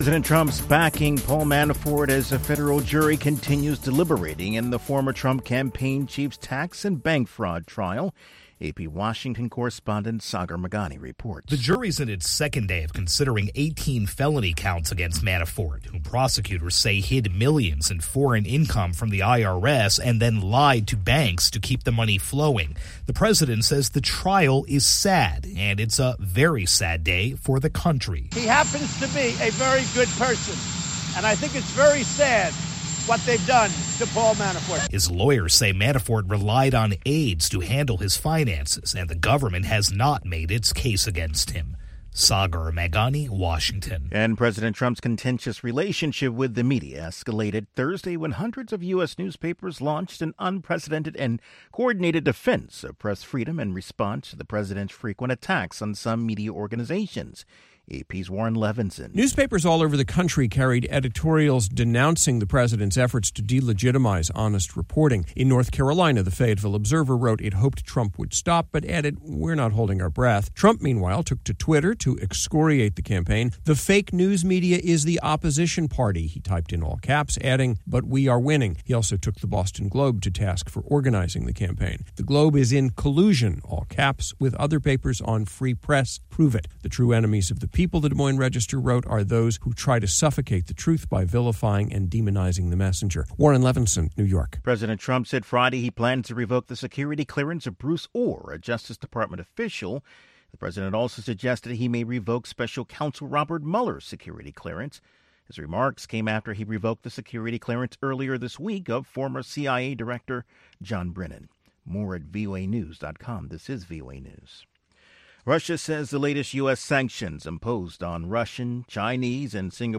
President Trump's backing Paul Manafort as a federal jury continues deliberating in the former Trump campaign chief's tax and bank fraud trial. AP Washington correspondent Sagar Meghani reports. The jury's in its second day of considering 18 felony counts against Manafort, who prosecutors say hid millions in foreign income from the IRS and then lied to banks to keep the money flowing. The president says the trial is sad, and it's a very sad day for the country. He happens to be a very good person, and I think it's very sad what they've done to Paul Manafort. His lawyers say Manafort relied on aides to handle his finances, and the government has not made its case against him. Sagar Meghani, Washington. And President Trump's contentious relationship with the media escalated Thursday when hundreds of U.S. newspapers launched an unprecedented and coordinated defense of press freedom in response to the president's frequent attacks on some media organizations. AP's Warren Levinson. Newspapers all over the country carried editorials denouncing the president's efforts to delegitimize honest reporting. In North Carolina, the Fayetteville Observer wrote it hoped Trump would stop, but added, "We're not holding our breath." Trump, meanwhile, took to Twitter to excoriate the campaign. "The fake news media is the opposition party," he typed in all caps, adding, "But we are winning." He also took the Boston Globe to task for organizing the campaign. "The Globe is in collusion," all caps, "with other papers on free press. Prove it." The true enemies of the people, the Des Moines Register wrote, are those who try to suffocate the truth by vilifying and demonizing the messenger. Warren Levinson, New York. President Trump said Friday he plans to revoke the security clearance of Bruce Ohr, a Justice Department official. The president also suggested he may revoke special counsel Robert Mueller's security clearance. His remarks came after he revoked the security clearance earlier this week of former CIA Director John Brennan. More at voanews.com. This is VOA News. Russia says the latest U.S. sanctions imposed on Russian, Chinese, and Singapore